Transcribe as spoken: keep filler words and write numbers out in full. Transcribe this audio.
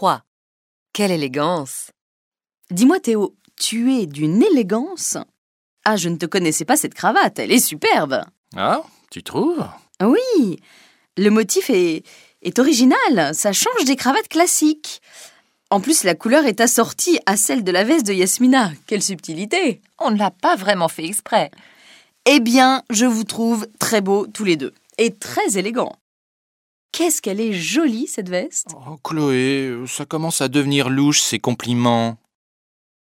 trois. Quelle élégance! Dis-moi Théo, tu es d'une élégance. Ah, je ne te connaissais pas cette cravate, elle est superbe. Ah, tu trouves? Oui, le motif est, est original, ça change des cravates classiques. En plus, la couleur est assortie à celle de la veste de Yasmina. Quelle subtilité! On ne l'a pas vraiment fait exprès. Eh bien, je vous trouve très beaux tous les deux, et très élégants. Qu'est-ce qu'elle est jolie, cette veste! Oh, Chloé, ça commence à devenir louche, ces compliments.